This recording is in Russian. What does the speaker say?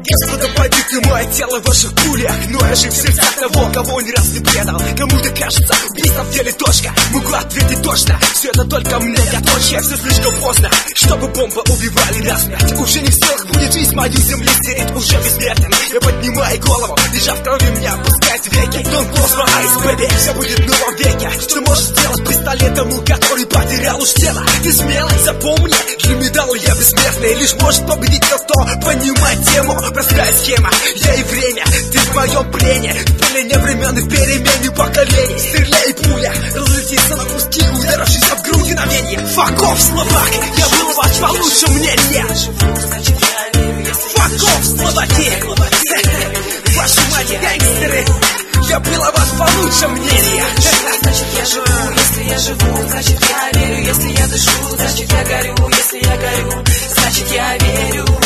Господа, побиты мое тело в ваших пулях, но я жив в сердцах того, кого не раз не предал. Кому-то кажется, убийство в деле точка. Могу ответить точно, все это только мне точно. Все слишком поздно, чтобы бомбы убивали насмерть. Уже не в силах будет жизнь мою земли стереть. Уже бессмертен, я поднимаю голову, лежа в крови меня опускает веки. Don't close my eyes, baby, все будет в новом веке. Что можешь сделать пистолетом, который потерял уж тело? Ты смелый, запомни, для медала я бессмертный. Лишь может победить тот, кто понимает тему. Простая схема, я и время, ты в моем плене. В плене времен и в перемене поколений. Стреляй, пуля, разлетится на куски, ударившись об грудь мгновенье. Fuck off, Словак, я был ваш по лучшему мнению. Fuck off, Словаки, ваши мать, гангстеры, я был о вас по лучшему мнению. Значит я живу, если я живу, значит я верю. Если я дышу, значит я горю. Если я горю, значит я верю.